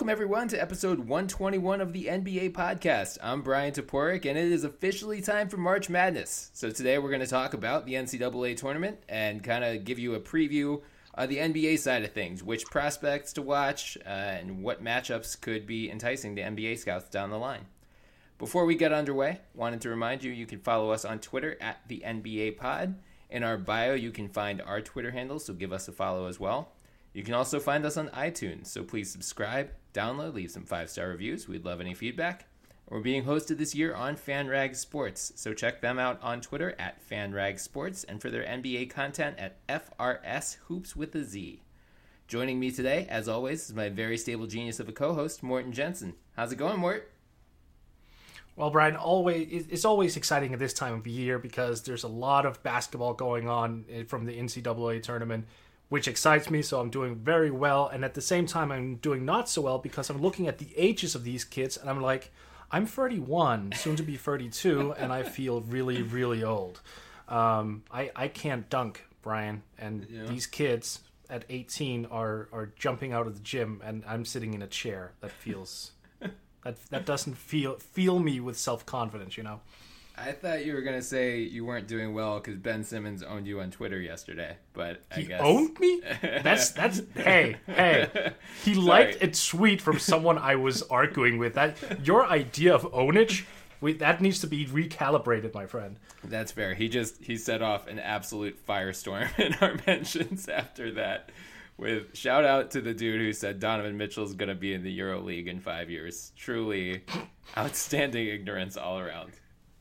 Welcome, everyone, to episode 121 of the NBA podcast. I'm Brian Toporek, and it is officially time for March Madness. So today we're going to talk about the NCAA tournament and kind of give you a preview of the NBA side of things, which prospects to watch, and what matchups could be enticing to NBA scouts down the line. Before we get underway, wanted to remind you can follow us on Twitter at the NBA Pod. In our bio, you can find our Twitter handle, so give us a follow as well. You can also find us on iTunes, so please subscribe, download, leave some 5-star reviews. We'd love any feedback. We're being hosted this year on FanRag Sports, so check them out on Twitter at FanRag Sports and for their NBA content at FRS Hoops with a Z. Joining me today, as always, is my very stable genius of a co-host, Morten Jensen. How's it going, Mort? Well, Brian, it's always exciting at this time of year because there's a lot of basketball going on from the NCAA tournament, which excites me, so I'm doing very well. And at the same time, I'm doing not so well because I'm looking at the ages of these kids, and I'm like, I'm 31, soon to be 32, and I feel really, really old. I can't dunk, Brian, and these kids at 18 are jumping out of the gym, and I'm sitting in a chair. That feels... That doesn't feel me with self-confidence, you know? I thought you were going to say you weren't doing well because Ben Simmons owned you on Twitter yesterday, but I guess... He owned me? That's hey. He liked a tweet from someone I was arguing with. Your idea of ownage, that needs to be recalibrated, my friend. That's fair. He set off an absolute firestorm in our mentions after that. With shout out to the dude who said Donovan Mitchell's going to be in the EuroLeague in 5 years. Truly outstanding ignorance all around.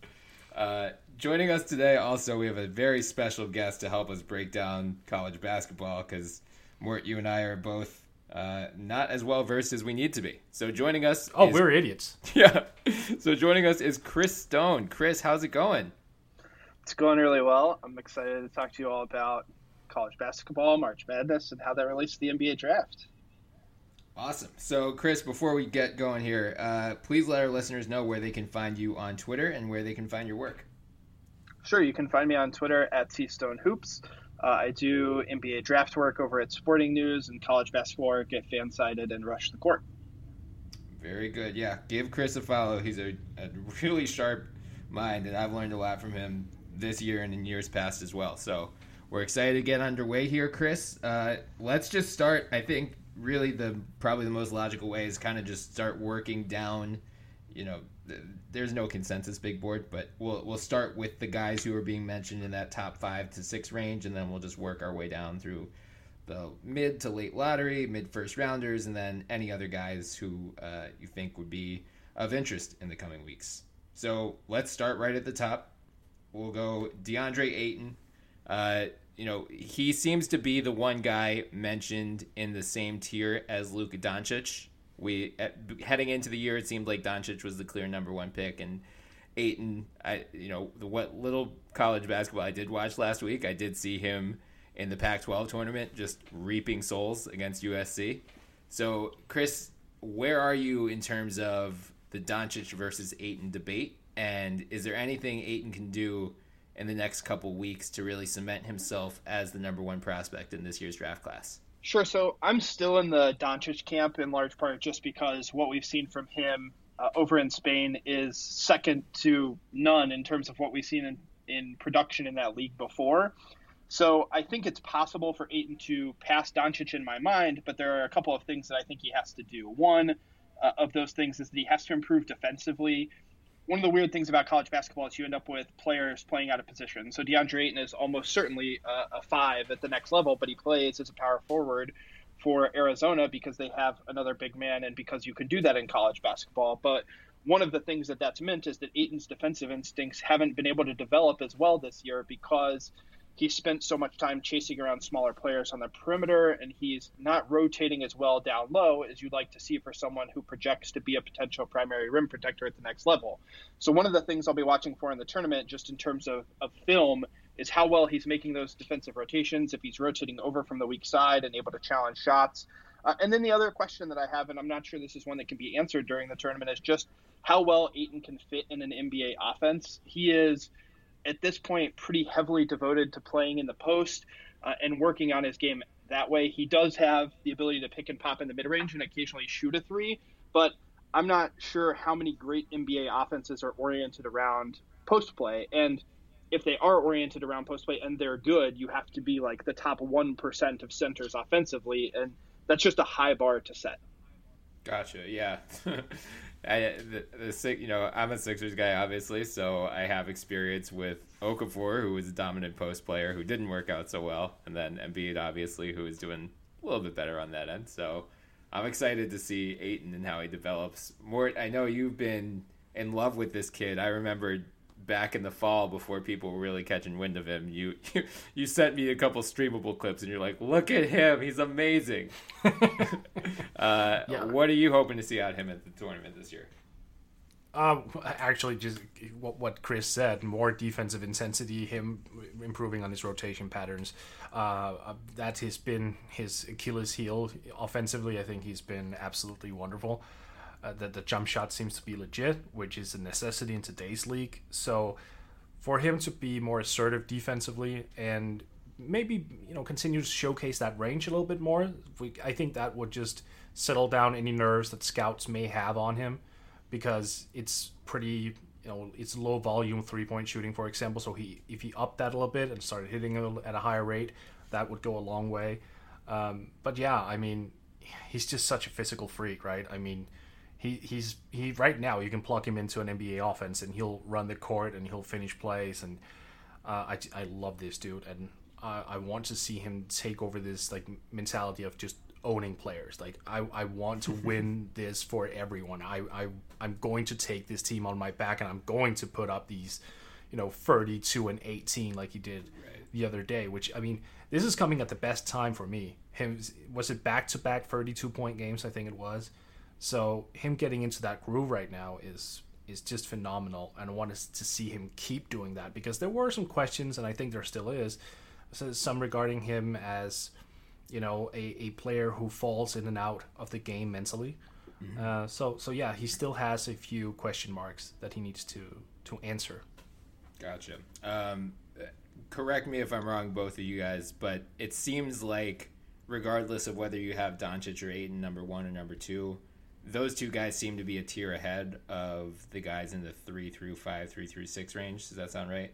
Joining us today, also, we have a very special guest to help us break down college basketball because, Mort, you and I are both not as well versed as we need to be. So joining us... we're idiots. Yeah. So joining us is Chris Stone. Chris, how's it going? It's going really well. I'm excited to talk to you all about college basketball, March Madness, and how that relates to the NBA draft. Awesome. So, Chris, before we get going here, please let our listeners know where they can find you on Twitter and where they can find your work. Sure, you can find me on Twitter at TStoneHoops. I do NBA draft work over at Sporting News and college basketball work at Fansided and Rush the Court. Very good. Yeah, give Chris a follow. He's a really sharp mind, and I've learned a lot from him this year and in years past as well. So we're excited to get underway here, Chris. Let's just start. I think really probably the most logical way is kind of just start working down. There's no consensus big board, but we'll start with the guys who are being mentioned in that top 5 to 6 range, and then we'll just work our way down through the mid to late lottery, mid first rounders, and then any other guys who you think would be of interest in the coming weeks. So let's start right at the top. We'll go DeAndre Ayton. He seems to be the one guy mentioned in the same tier as Luka Doncic. Heading into the year, it seemed like Doncic was the clear number 1 pick, and Ayton, what little college basketball I did watch last week, I did see him in the Pac-12 tournament just reaping souls against USC. So, Chris, where are you in terms of the Doncic versus Ayton debate, and is there anything Ayton can do in the next couple weeks to really cement himself as the number 1 prospect in this year's draft class? Sure. So I'm still in the Doncic camp in large part just because what we've seen from him over in Spain is second to none in terms of what we've seen in production in that league before. So I think it's possible for Ayton to pass Doncic in my mind, but there are a couple of things that I think he has to do. One of those things is that he has to improve defensively. One of the weird things about college basketball is you end up with players playing out of position. So DeAndre Ayton is almost certainly a 5 at the next level, but he plays as a power forward for Arizona because they have another big man and because you can do that in college basketball. But one of the things that's meant is that Ayton's defensive instincts haven't been able to develop as well this year because he spent so much time chasing around smaller players on the perimeter, and he's not rotating as well down low as you'd like to see for someone who projects to be a potential primary rim protector at the next level. So one of the things I'll be watching for in the tournament, just in terms of film, is how well he's making those defensive rotations, if he's rotating over from the weak side and able to challenge shots. And then the other question that I have, and I'm not sure this is one that can be answered during the tournament, is just how well Ayton can fit in an NBA offense. He is, at this point, pretty heavily devoted to playing in the post and working on his game that way. He does have the ability to pick and pop in the mid-range and occasionally shoot a three, but I'm not sure how many great NBA offenses are oriented around post play. And if they are oriented around post play and they're good, you have to be like the top 1% of centers offensively, and that's just a high bar to set. Gotcha. Yeah. I'm a Sixers guy, obviously, so I have experience with Okafor, who was a dominant post player who didn't work out so well, and then Embiid, obviously, who is doing a little bit better on that end. So I'm excited to see Ayton and how he develops. Mort, I know you've been in love with this kid. I remember back in the fall, before people were really catching wind of him, you sent me a couple streamable clips, and you're like, look at him, he's amazing. Yeah. What are you hoping to see out of him at the tournament this year? Actually, just what Chris said, more defensive intensity, him improving on his rotation patterns. That has been his Achilles heel. Offensively, I think he's been absolutely wonderful. The jump shot seems to be legit, which is a necessity in today's league. So for him to be more assertive defensively and maybe continue to showcase that range a little bit more, I think that would just settle down any nerves that scouts may have on him, because it's pretty it's low volume 3-point shooting, for example. So if he upped that a little bit and started hitting it at a higher rate, that would go a long way. But yeah, I mean, he's just such a physical freak, right? I mean, He right now, you can plug him into an NBA offense and he'll run the court and he'll finish plays, and I love this dude, and I want to see him take over this like mentality of just owning players. Like I want to win this for everyone. I'm going to take this team on my back, and I'm going to put up these 32 and 18 like he did the other day. Which, I mean, this is coming at the best time for me. Was it back-to-back 32-point games? I think it was. So him getting into that groove right now is just phenomenal, and I want to see him keep doing that, because there were some questions, and I think there still is, some regarding him as a player who falls in and out of the game mentally. Mm-hmm. So yeah, he still has a few question marks that he needs to answer. Gotcha. Correct me if I'm wrong, both of you guys, but it seems like regardless of whether you have Doncic or Ayton number 1 or number 2, those two guys seem to be a tier ahead of the guys in the 3-5, 3-6 range. Does that sound right?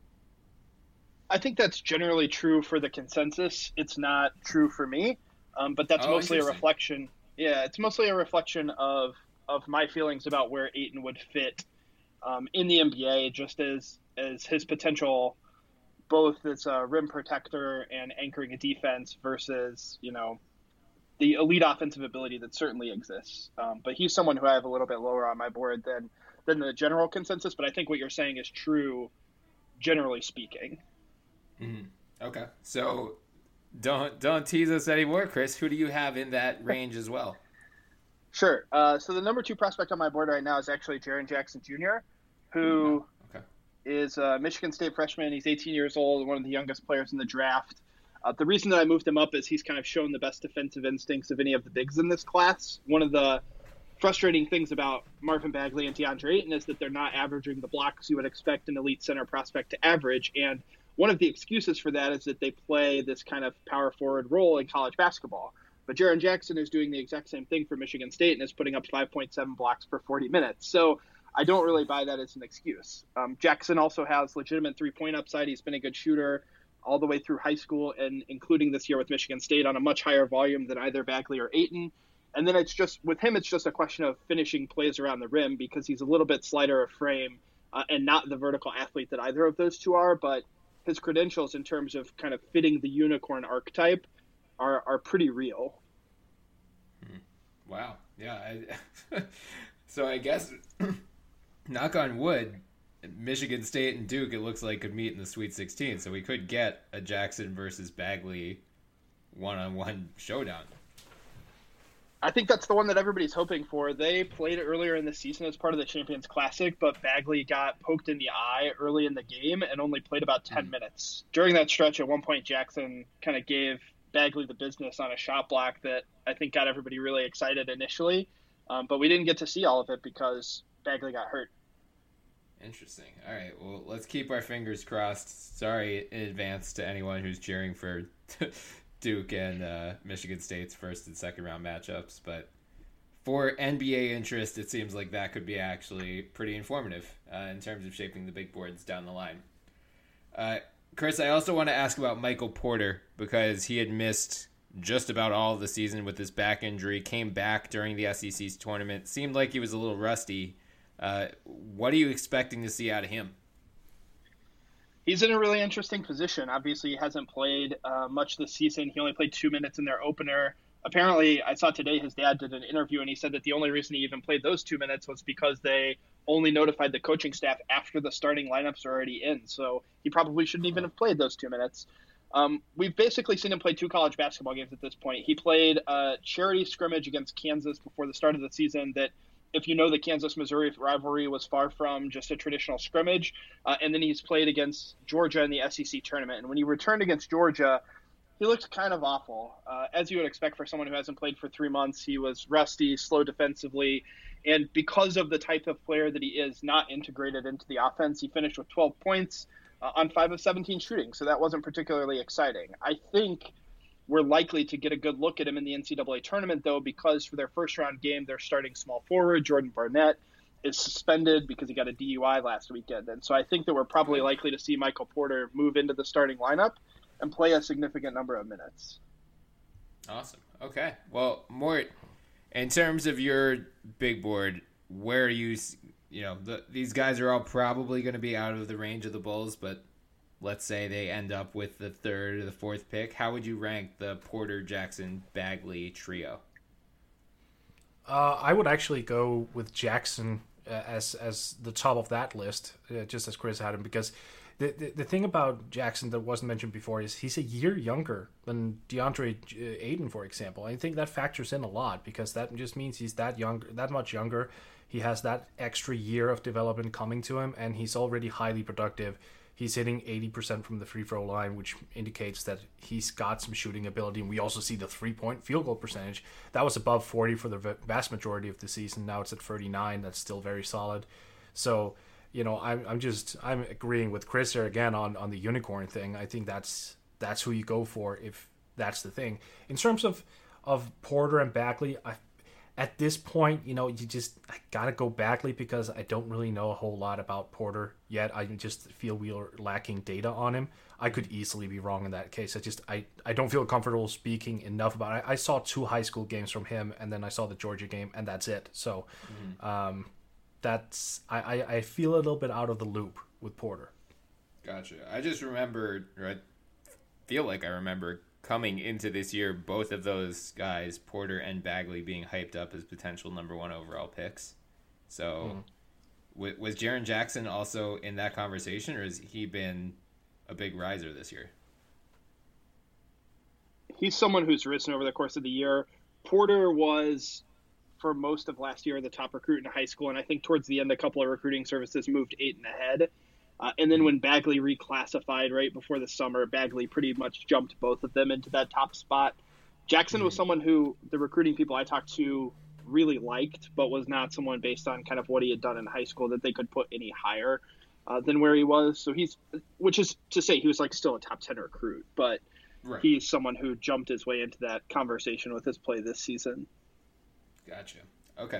I think that's generally true for the consensus. It's not true for me, but that's mostly a reflection. Yeah, it's mostly a reflection of my feelings about where Ayton would fit in the NBA, just as his potential, both as a rim protector and anchoring a defense versus the elite offensive ability that certainly exists. But he's someone who I have a little bit lower on my board than the general consensus. But I think what you're saying is true, generally speaking. Mm-hmm. Okay. So don't tease us anymore, Chris. Who do you have in that range as well? Sure. So the number 2 prospect on my board right now is actually Jaren Jackson Jr., who is a Michigan State freshman. He's 18 years old, one of the youngest players in the draft. The reason that I moved him up is he's kind of shown the best defensive instincts of any of the bigs in this class. One of the frustrating things about Marvin Bagley and DeAndre Ayton is that they're not averaging the blocks you would expect an elite center prospect to average. And one of the excuses for that is that they play this kind of power forward role in college basketball. But Jaren Jackson is doing the exact same thing for Michigan State and is putting up 5.7 blocks per 40 minutes. So I don't really buy that as an excuse. Jackson also has legitimate 3-point upside. He's been a good shooter all the way through high school, and including this year with Michigan State on a much higher volume than either Bagley or Ayton. And then it's just a question of finishing plays around the rim, because he's a little bit slighter of frame and not the vertical athlete that either of those two are. But his credentials in terms of kind of fitting the unicorn archetype are pretty real. Wow. Yeah. So I guess, knock on wood, Michigan State and Duke, it looks like, could meet in the Sweet 16, so we could get a Jackson versus Bagley one-on-one showdown. I think that's the one that everybody's hoping for. They played earlier in the season as part of the Champions Classic, but Bagley got poked in the eye early in the game and only played about 10 minutes. During that stretch, at one point, Jackson kind of gave Bagley the business on a shot block that I think got everybody really excited initially, but we didn't get to see all of it because Bagley got hurt. Interesting. All right. Well, let's keep our fingers crossed. Sorry in advance to anyone who's cheering for Duke and Michigan State's first and second round matchups, but for NBA interest, it seems like that could be actually pretty informative in terms of shaping the big boards down the line. Chris, I also want to ask about Michael Porter because he had missed just about all of the season with his back injury, came back during the SEC's tournament, seemed like he was a little rusty. What are you expecting to see out of him? He's in a really interesting position. Obviously, he hasn't played much this season. He only played 2 minutes in their opener. Apparently, I saw today his dad did an interview, and he said that the only reason he even played those 2 minutes was because they only notified the coaching staff after the starting lineups are already in. So he probably shouldn't even have played those 2 minutes. We've basically seen him play 2 college basketball games at this point. He played a charity scrimmage against Kansas before the start of the season that, if you know, the Kansas-Missouri rivalry was far from just a traditional scrimmage. And then he's played against Georgia in the SEC tournament. And when he returned against Georgia, he looked kind of awful. As you would expect for someone who hasn't played for 3 months, he was rusty, slow defensively. And because of the type of player that he is, not integrated into the offense, he finished with 12 points on 5 of 17 shooting. So that wasn't particularly exciting. I think we're likely to get a good look at him in the NCAA tournament, though, because for their first-round game, their starting small forward, Jordan Barnett, is suspended because he got a DUI last weekend. And so I think that we're probably likely to see Michael Porter move into the starting lineup and play a significant number of minutes. Awesome. Okay. Well, Mort, in terms of your big board, where are you, these guys are all probably going to be out of the range of the Bulls, but let's say they end up with the 3rd or the 4th pick. How would you rank the Porter, Jackson, Bagley trio? I would actually go with Jackson as the top of that list, just as Chris had him, because the thing about Jackson that wasn't mentioned before is he's a year younger than DeAndre Ayton, for example. I think that factors in a lot because that just means he's that much younger. He has that extra year of development coming to him, and he's already highly productive. He's hitting 80% from the free throw line, which indicates that he's got some shooting ability. And we also see the 3-point field goal percentage. That was above 40 for the vast majority of the season. Now it's at 39. That's still very solid. So, I'm agreeing with Chris here again on the unicorn thing. I think that's who you go for if that's the thing. In terms of Porter and Bagley, at this point, I gotta go Bagley because I don't really know a whole lot about Porter yet. I just feel we are lacking data on him. I could easily be wrong in that case. I don't feel comfortable speaking enough about it. I saw 2 high school games from him, and then I saw the Georgia game, and that's it. So, I feel a little bit out of the loop with Porter. Gotcha. I just remember, or I feel like I remember coming into this year, both of those guys, Porter and Bagley, being hyped up as potential number 1 overall picks. So, was Jaren Jackson also in that conversation, or has he been a big riser this year? He's someone who's risen over the course of the year. Porter was, for most of last year, the top recruit in high school, and I think towards the end, a couple of recruiting services moved Ayton ahead. And then when Bagley reclassified right before the summer, Bagley pretty much jumped both of them into that top spot. Jackson was someone who the recruiting people I talked to really liked, but was not someone based on kind of what he had done in high school that they could put any higher than where he was. So which is to say he was like still a top 10 recruit, but right. He's someone who jumped his way into that conversation with his play this season. Gotcha. Okay.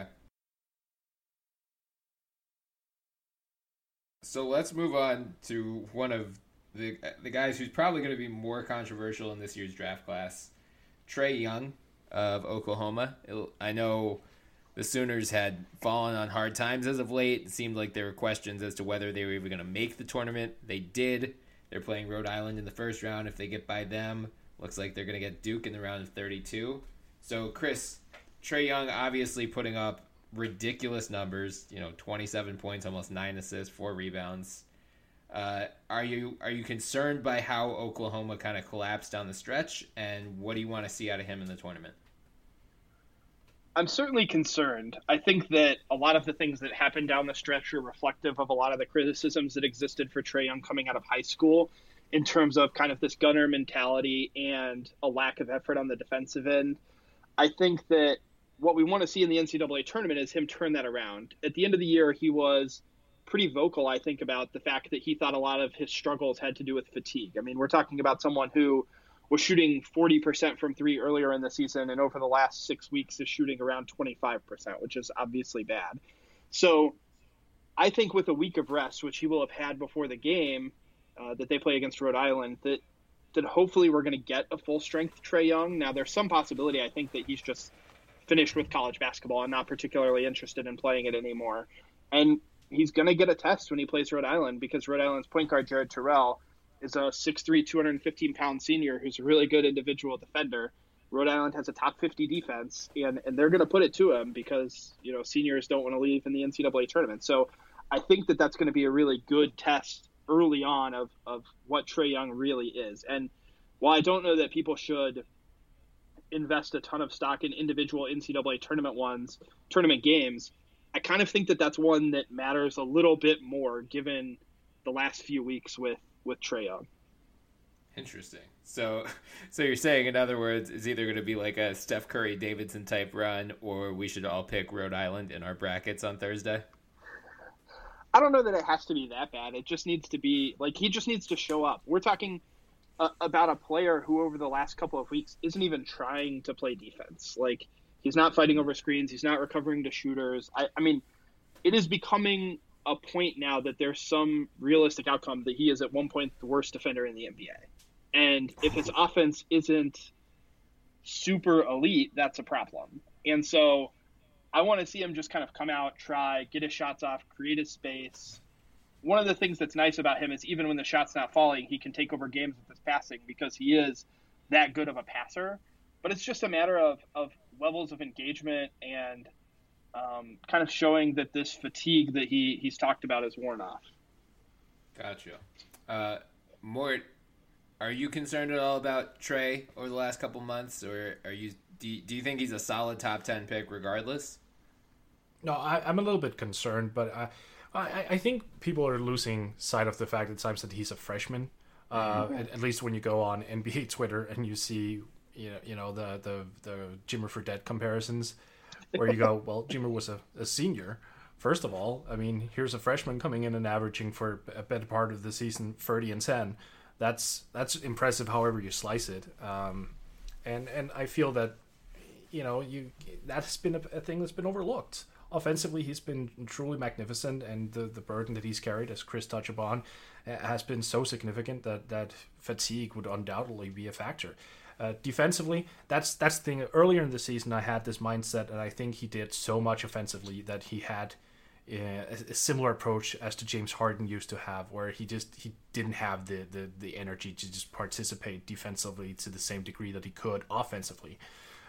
So let's move on to one of the guys who's probably going to be more controversial in this year's draft class, Trae Young of Oklahoma. I know the Sooners had fallen on hard times as of late. It seemed like there were questions as to whether they were even going to make the tournament. They did. They're playing Rhode Island in the first round. If they get by them, looks like they're going to get Duke in the round of 32. So, Chris, Trae Young obviously putting up ridiculous numbers, 27 points, almost 9 assists, 4 rebounds. Are you concerned by how Oklahoma kind of collapsed down the stretch, and what do you want to see out of him in the tournament? I'm certainly concerned. I think that a lot of the things that happened down the stretch are reflective of a lot of the criticisms that existed for Trae Young coming out of high school in terms of kind of this gunner mentality and a lack of effort on the defensive end. I think that what we want to see in the NCAA tournament is him turn that around. At the end of the year, he was pretty vocal, I think, about the fact that he thought a lot of his struggles had to do with fatigue. I mean, we're talking about someone who was shooting 40% from three earlier in the season, and over the last 6 weeks is shooting around 25%, which is obviously bad. So I think with a week of rest, which he will have had before the game that they play against Rhode Island, that hopefully we're going to get a full-strength Trae Young. Now, there's some possibility, I think, that he's just finished with college basketball and not particularly interested in playing it anymore. And he's going to get a test when he plays Rhode Island, because Rhode Island's point guard, Jared Terrell, is a 6'3", 215-pound senior who's a really good individual defender. Rhode Island has a top 50 defense, and they're going to put it to him because, seniors don't want to leave in the NCAA tournament. So I think that that's going to be a really good test early on of what Trae Young really is. And while I don't know that people should invest a ton of stock in individual NCAA tournament games, I kind of think that that's one that matters a little bit more given the last few weeks with Trae Young. Interesting. So you're saying, in other words, it's either going to be like a Steph Curry Davidson type run, or we should all pick Rhode Island in our brackets on Thursday? I don't know that it has to be that bad. It just needs to be like, he just needs to show up. We're talking about a player who over the last couple of weeks isn't even trying to play defense. Like, he's not fighting over screens. He's not recovering to shooters. I mean, it is becoming a point now that there's some realistic outcome that he is at one point the worst defender in the NBA. And if his offense isn't super elite, that's a problem. And so I want to see him just kind of come out, try, get his shots off, create his space. One of the things that's nice about him is even when the shot's not falling, he can take over games with his passing because he is that good of a passer. But it's just a matter of levels of engagement and kind of showing that this fatigue that he's talked about is worn off. Gotcha. Mort, are you concerned at all about Trae over the last couple months, or do you think he's a solid top 10 pick regardless? No, I'm a little bit concerned, but I think people are losing sight of the fact at times that he's a freshman. At least when you go on NBA Twitter and you see the Jimmer Fredette comparisons, where you go, well, Jimmer was a senior. First of all, I mean, here's a freshman coming in and averaging for a better part of the season 30 and 10. That's impressive, however you slice it. And I feel that that has been a thing that's been overlooked. Offensively, he's been truly magnificent, and the burden that he's carried, as Chris touched upon, has been so significant that fatigue would undoubtedly be a factor. Defensively, that's the thing. Earlier in the season, I had this mindset, and I think he did so much offensively that he had a similar approach as to James Harden used to have, where he didn't have the energy to just participate defensively to the same degree that he could offensively.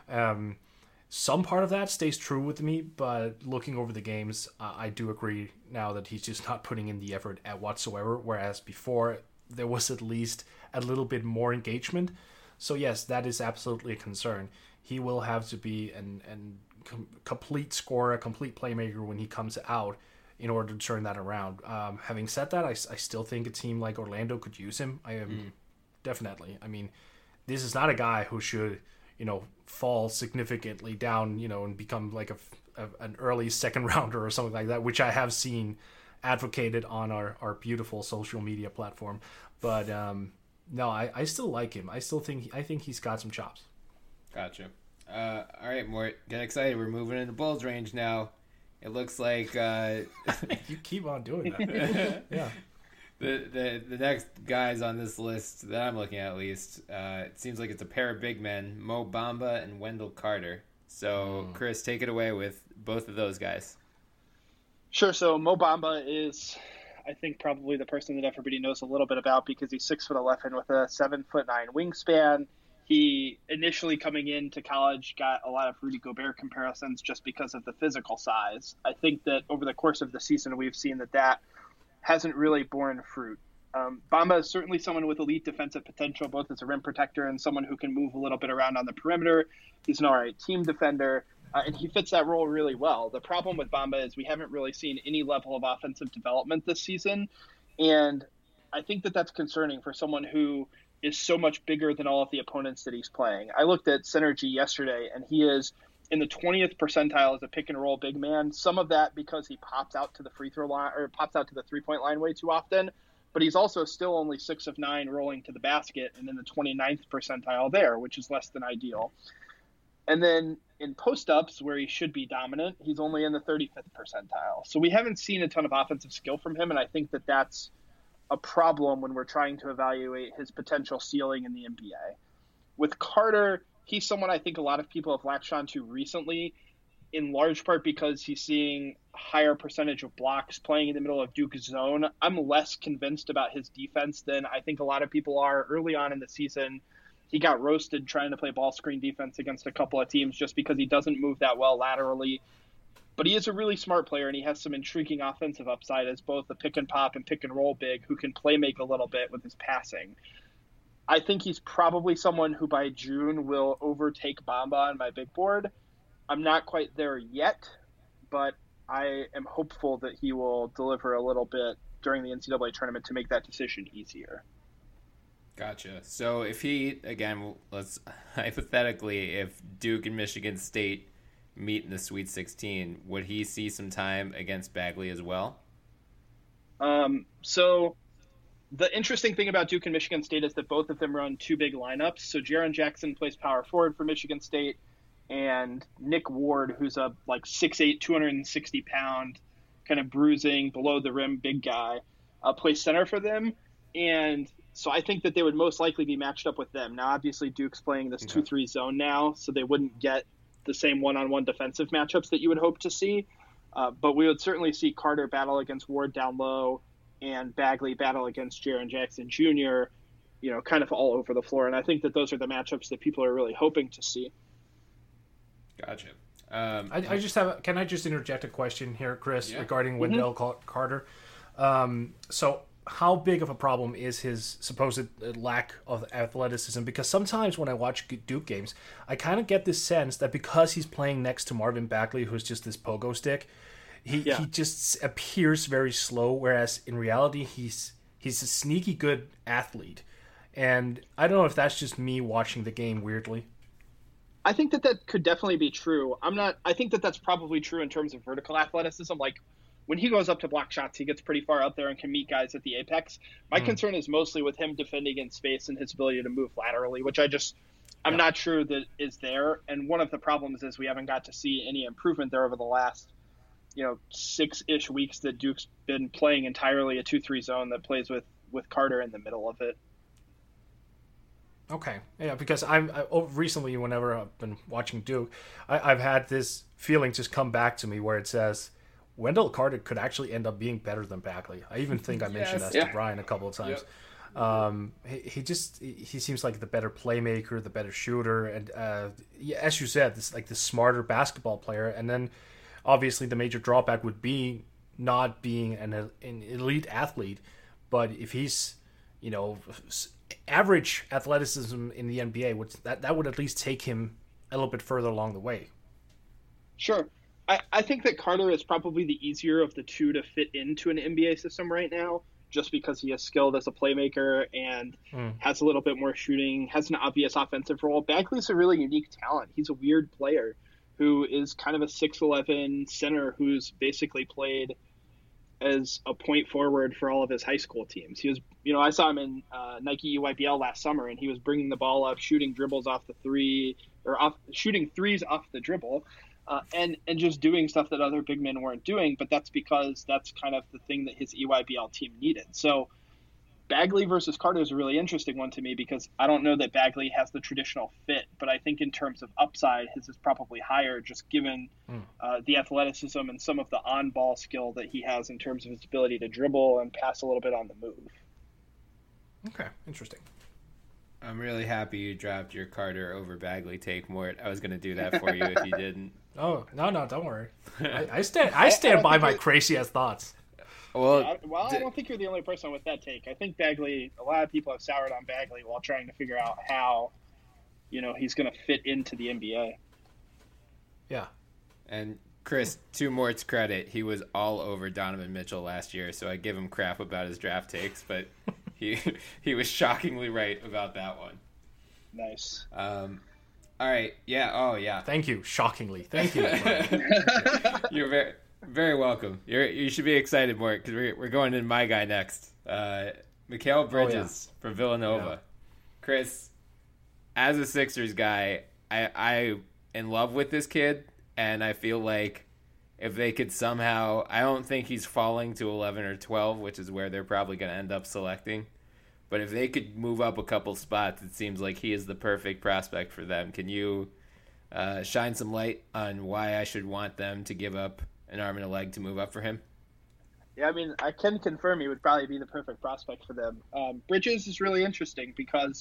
Some part of that stays true with me, but looking over the games, I do agree now that he's just not putting in the effort at whatsoever, whereas before there was at least a little bit more engagement. So yes, that is absolutely a concern. He will have to be a complete scorer, a complete playmaker when he comes out in order to turn that around. Having said that, I still think a team like Orlando could use him. Definitely. I mean, this is not a guy who should fall significantly down, and become like an early second rounder or something like that, which I have seen advocated on our beautiful social media platform. But no, I still like him. I think he's got some chops. Gotcha. All right, Mort, get excited. We're moving into Bulls range now. It looks like you keep on doing that. Yeah. The next guys on this list that I'm looking at least, it seems like it's a pair of big men, Mo Bamba and Wendell Carter. So, Chris, take it away with both of those guys. Sure. So Mo Bamba is, I think, probably the person that everybody knows a little bit about because he's 6'11" with a 7'9" wingspan. He initially coming into college got a lot of Rudy Gobert comparisons just because of the physical size. I think that over the course of the season, we've seen that hasn't really borne fruit. Bamba is certainly someone with elite defensive potential, both as a rim protector and someone who can move a little bit around on the perimeter. He's an all right team defender, and he fits that role really well. The problem with Bamba is we haven't really seen any level of offensive development this season, and I think that that's concerning for someone who is so much bigger than all of the opponents that he's playing. I looked at Synergy yesterday, and he is in the 20th percentile as a pick and roll big man. Some of that because he pops out to the free throw line or pops out to the 3-point line way too often, but he's also still only 6 of 9 rolling to the basket and in the 29th percentile there, which is less than ideal. And then in post-ups, where he should be dominant, he's only in the 35th percentile. So we haven't seen a ton of offensive skill from him, and I think that that's a problem when we're trying to evaluate his potential ceiling in the NBA. With Carter, he's someone I think a lot of people have latched onto recently, in large part because he's seeing a higher percentage of blocks playing in the middle of Duke's zone. I'm less convinced about his defense than I think a lot of people are. Early on in the season, he got roasted trying to play ball screen defense against a couple of teams just because he doesn't move that well laterally. But he is a really smart player, and he has some intriguing offensive upside as both a pick and pop and pick and roll big who can play make a little bit with his passing. I think he's probably someone who by June will overtake Bamba on my big board. I'm not quite there yet, but I am hopeful that he will deliver a little bit during the NCAA tournament to make that decision easier. Gotcha. So if he, again, let's hypothetically, if Duke and Michigan State meet in the Sweet 16, would he see some time against Bagley as well? So the interesting thing about Duke and Michigan State is that both of them run two big lineups. So Jaren Jackson plays power forward for Michigan State, and Nick Ward, who's a 6'8", 260-pound, kind of bruising, below the rim big guy, plays center for them. And so I think that they would most likely be matched up with them. Now, obviously, Duke's playing this 2-3 zone now, so they wouldn't get the same one-on-one defensive matchups that you would hope to see. But we would certainly see Carter battle against Ward down low and Bagley battle against Jaren Jackson Jr., kind of all over the floor. And I think that those are the matchups that people are really hoping to see. Gotcha. Can I just interject a question here, Chris, regarding Wendell Carter? So how big of a problem is his supposed lack of athleticism? Because sometimes when I watch Duke games, I kind of get this sense that because he's playing next to Marvin Bagley, who's just this pogo stick, he just appears very slow, whereas in reality he's a sneaky good athlete. And I don't know if that's just me watching the game weirdly. I think that could definitely be true. I think that that's probably true in terms of vertical athleticism. Like when he goes up to block shots, he gets pretty far out there and can meet guys at the apex. My concern is mostly with him defending in space and his ability to move laterally, which I'm not sure that is there. And one of the problems is we haven't got to see any improvement there over the last, 6-ish weeks that Duke's been playing entirely a 2-3 zone that plays with Carter in the middle of it. Okay, yeah, because recently, whenever I've been watching Duke, I've had this feeling just come back to me where it says Wendell Carter could actually end up being better than Bagley. I even think I mentioned that to Brian a couple of times. Yep. He seems like the better playmaker, the better shooter, and as you said, the smarter basketball player. And then obviously the major drawback would be not being an elite athlete, but if he's average athleticism in the NBA, that would at least take him a little bit further along the way. Sure. I think that Carter is probably the easier of the two to fit into an NBA system right now, just because he is skilled as a playmaker and has a little bit more shooting, has an obvious offensive role. Bagley's a really unique talent. He's a weird player who is kind of a 6'11" center who's basically played as a point forward for all of his high school teams. He was, I saw him in Nike EYBL last summer, and he was bringing the ball up, shooting dribbles off the three, or shooting threes off the dribble, and just doing stuff that other big men weren't doing. But that's because that's kind of the thing that his EYBL team needed. So Bagley versus Carter is a really interesting one to me because I don't know that Bagley has the traditional fit, but I think in terms of upside, his is probably higher just given the athleticism and some of the on-ball skill that he has in terms of his ability to dribble and pass a little bit on the move. Okay, interesting. I'm really happy you dropped your Carter over Bagley take, Mort. I was going to do that for you if you didn't. Oh, no, don't worry. I stand by my crazy-ass thoughts. Well, I don't think you're the only person with that take. I think Bagley, a lot of people have soured on Bagley while trying to figure out how, he's going to fit into the NBA. Yeah. And Chris, to Mort's credit, he was all over Donovan Mitchell last year, so I give him crap about his draft takes, but he was shockingly right about that one. Nice. All right. Yeah. Oh, yeah. Thank you. Shockingly. Thank you. You're very, very welcome. You should be excited, Mort, because we're going in my guy next. Mikal Bridges from Villanova. Yeah. Chris, as a Sixers guy, I in love with this kid, and I feel like if they could somehow, I don't think he's falling to 11 or 12, which is where they're probably going to end up selecting. But if they could move up a couple spots, it seems like he is the perfect prospect for them. Can you shine some light on why I should want them to give up an arm and a leg to move up for him? Yeah, I mean, I can confirm he would probably be the perfect prospect for them. Bridges is really interesting because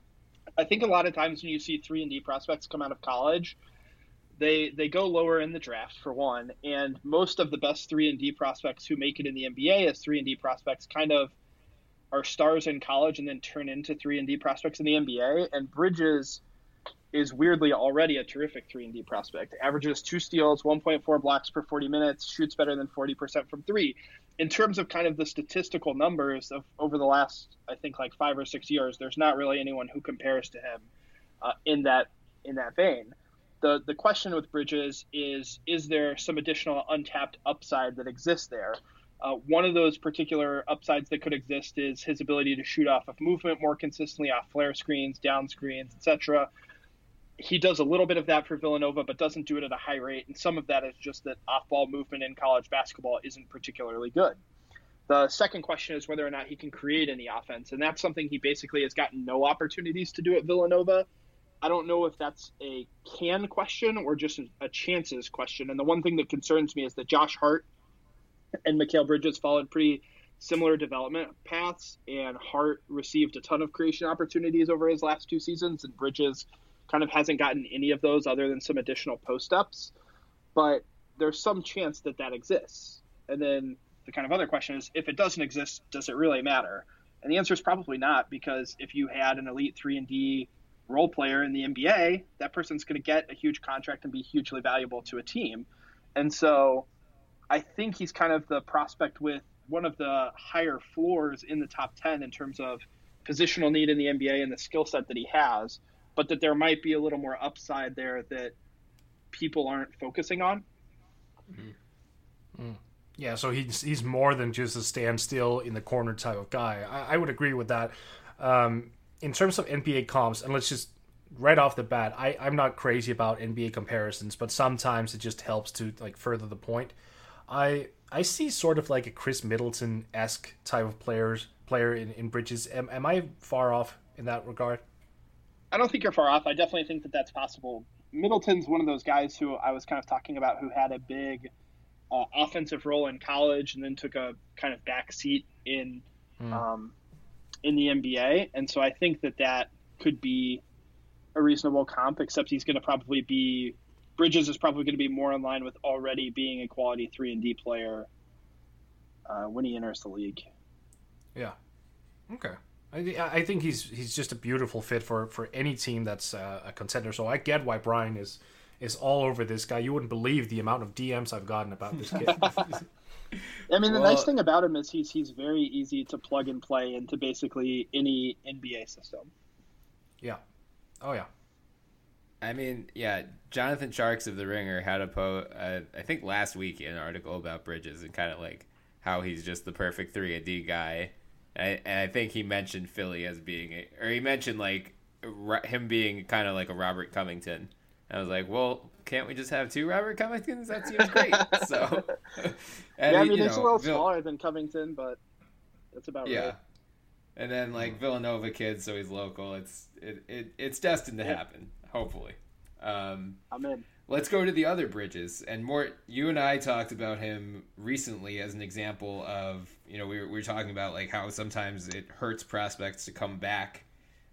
I think a lot of times when you see 3-and-D prospects come out of college, they go lower in the draft, for one, and most of the best 3-and-D prospects who make it in the NBA as 3-and-D prospects kind of are stars in college and then turn into 3-and-D prospects in the NBA, and Bridges is weirdly already a terrific 3-and-D prospect. Averages 2 steals, 1.4 blocks per 40 minutes, shoots better than 40% from 3. In terms of kind of the statistical numbers of over the last, I think, like 5 or 6 years, there's not really anyone who compares to him in that vein. The question with Bridges is there some additional untapped upside that exists there? One of those particular upsides that could exist is his ability to shoot off of movement more consistently, off flare screens, down screens, etc. He does a little bit of that for Villanova, but doesn't do it at a high rate, and some of that is just that off-ball movement in college basketball isn't particularly good. The second question is whether or not he can create any offense, and that's something he basically has gotten no opportunities to do at Villanova. I don't know if that's a can question or just a chances question, and the one thing that concerns me is that Josh Hart and Mikal Bridges followed pretty similar development paths, and Hart received a ton of creation opportunities over his last 2 seasons, and Bridges kind of hasn't gotten any of those other than some additional post-ups, but there's some chance that exists. And then the kind of other question is, if it doesn't exist, does it really matter? And the answer is probably not, because if you had an elite 3-and-D role player in the NBA, that person's going to get a huge contract and be hugely valuable to a team. And so I think he's kind of the prospect with one of the higher floors in the top 10 in terms of positional need in the NBA and the skill set that he has, but that there might be a little more upside there that people aren't focusing on. Mm-hmm. Yeah, so he's more than just a standstill in the corner type of guy. I would agree with that. In terms of NBA comps, and let's just right off the bat, I'm not crazy about NBA comparisons, but sometimes it just helps to like further the point. I see sort of like a Chris Middleton-esque type of player in Bridges. Am I far off in that regard? I don't think you're far off. I definitely think that that's possible. Middleton's one of those guys who I was kind of talking about who had a big offensive role in college and then took a kind of back seat in the NBA. And so I think that could be a reasonable comp, except he's going to probably be – Bridges is probably going to be more in line with already being a quality 3-and-D player when he enters the league. Yeah. Okay. I think he's just a beautiful fit for any team that's a contender. So I get why Brian is all over this guy. You wouldn't believe the amount of DMs I've gotten about this kid. I mean, the nice thing about him is he's very easy to plug and play into basically any NBA system. Yeah. Oh, yeah. I mean, yeah, Jonathan Sharks of The Ringer had I think last week, an article about Bridges and kind of like how he's just the perfect 3-and-D guy. And I think he mentioned Philly as being he mentioned like him being kind of like a Robert Covington. And I was like, well, can't we just have 2 Robert Covingtons? That seems great. So, yeah, I mean, he's a little smaller than Covington, but that's about right. Yeah. And then like Villanova kid, so he's local. It's destined to happen, hopefully. I'm in. Let's go to the other Bridges. And Mort, you and I talked about him recently as an example of, we were talking about like how sometimes it hurts prospects to come back.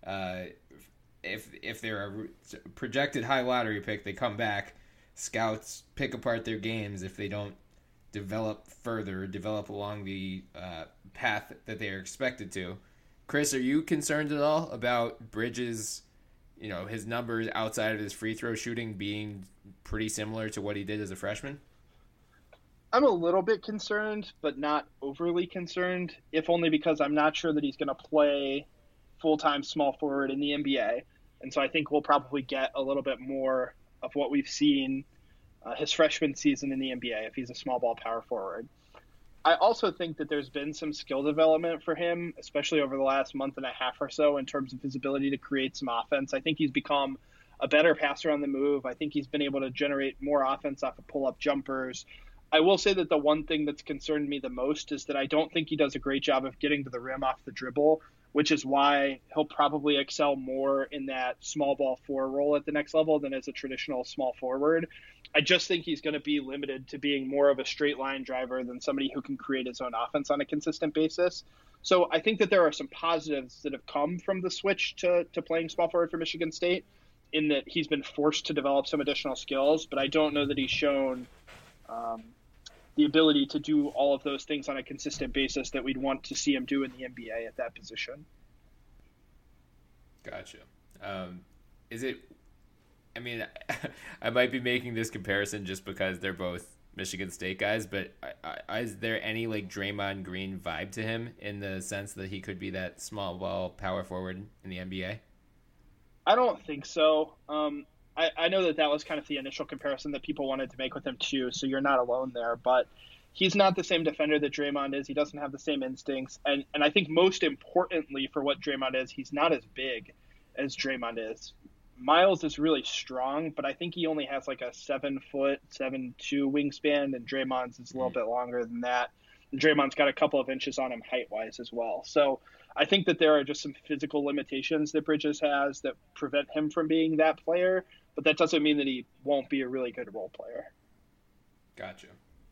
If they're a projected high lottery pick, they come back. Scouts pick apart their games if they don't develop along the path that they are expected to. Chris, are you concerned at all about Bridges, his numbers outside of his free throw shooting being pretty similar to what he did as a freshman? I'm a little bit concerned, but not overly concerned, if only because I'm not sure that he's going to play full-time small forward in the NBA. And so I think we'll probably get a little bit more of what we've seen his freshman season in the NBA if he's a small ball power forward. I also think that there's been some skill development for him, especially over the last month and a half or so, in terms of his ability to create some offense. I think he's become a better passer on the move. I think he's been able to generate more offense off of pull-up jumpers. I will say that the one thing that's concerned me the most is that I don't think he does a great job of getting to the rim off the dribble, which is why he'll probably excel more in that small ball four role at the next level than as a traditional small forward. I just think he's going to be limited to being more of a straight line driver than somebody who can create his own offense on a consistent basis. So I think that there are some positives that have come from the switch to playing small forward for Michigan State, in that he's been forced to develop some additional skills, but I don't know that he's shown the ability to do all of those things on a consistent basis that we'd want to see him do in the NBA at that position. Gotcha. Is it, I mean, I might be making this comparison just because they're both Michigan State guys, but is there any like Draymond Green vibe to him in the sense that he could be that small ball power forward in the NBA? I don't think so. I know that was kind of the initial comparison that people wanted to make with him too, so you're not alone there. But he's not the same defender that Draymond is. He doesn't have the same instincts. And I think most importantly for what Draymond is, he's not as big as Draymond is. Miles is really strong, but I think he only has like a 7'7" 7'2" wingspan, and Draymond's is a little bit longer than that. And Draymond's got a couple of inches on him height-wise as well. So I think that there are just some physical limitations that Bridges has that prevent him from being that player, but that doesn't mean that he won't be a really good role player. Gotcha.